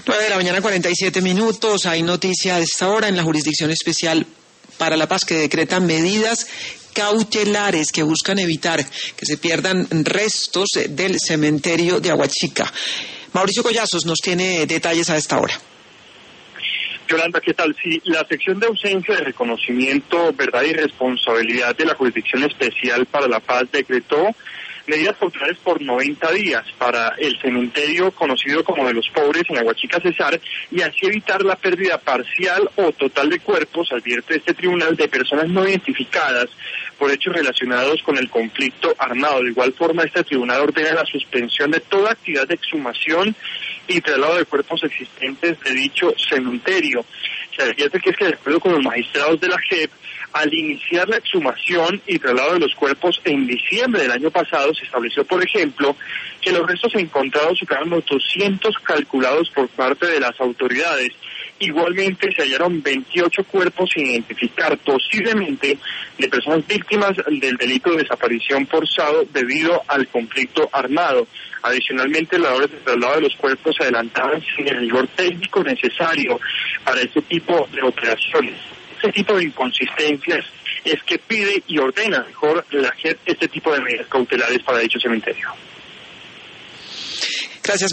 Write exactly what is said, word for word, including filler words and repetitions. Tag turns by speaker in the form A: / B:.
A: nueve de la mañana, cuarenta y siete minutos. Hay noticia a esta hora en la Jurisdicción Especial para la Paz que decreta medidas cautelares que buscan evitar que se pierdan restos del cementerio de Aguachica. Mauricio Collazos nos tiene detalles a esta hora.
B: Yolanda, ¿qué tal? Sí, la sección de ausencia de reconocimiento, verdad y responsabilidad de la Jurisdicción Especial para la Paz decretó medidas cautelares por noventa días para el cementerio conocido como de los pobres en Aguachica Cesar y así evitar la pérdida parcial o total de cuerpos, advierte este tribunal, de personas no identificadas por hechos relacionados con el conflicto armado. De igual forma, este tribunal ordena la suspensión de toda actividad de exhumación y traslado de cuerpos existentes de dicho cementerio. Se advierte que es que de acuerdo con los magistrados de la J E P, al iniciar la exhumación y traslado de los cuerpos en diciembre del año pasado, se estableció, por ejemplo, que los restos encontrados superaron los doscientos calculados por parte de las autoridades. Igualmente se hallaron veintiocho cuerpos sin identificar, posiblemente de personas víctimas del delito de desaparición forzado debido al conflicto armado. Adicionalmente, las labores de traslado de los cuerpos se adelantaban sin el rigor técnico necesario para este tipo de operaciones. Este tipo de inconsistencias es que pide y ordena mejor la J E P este tipo de medidas cautelares para dicho cementerio.
A: Gracias.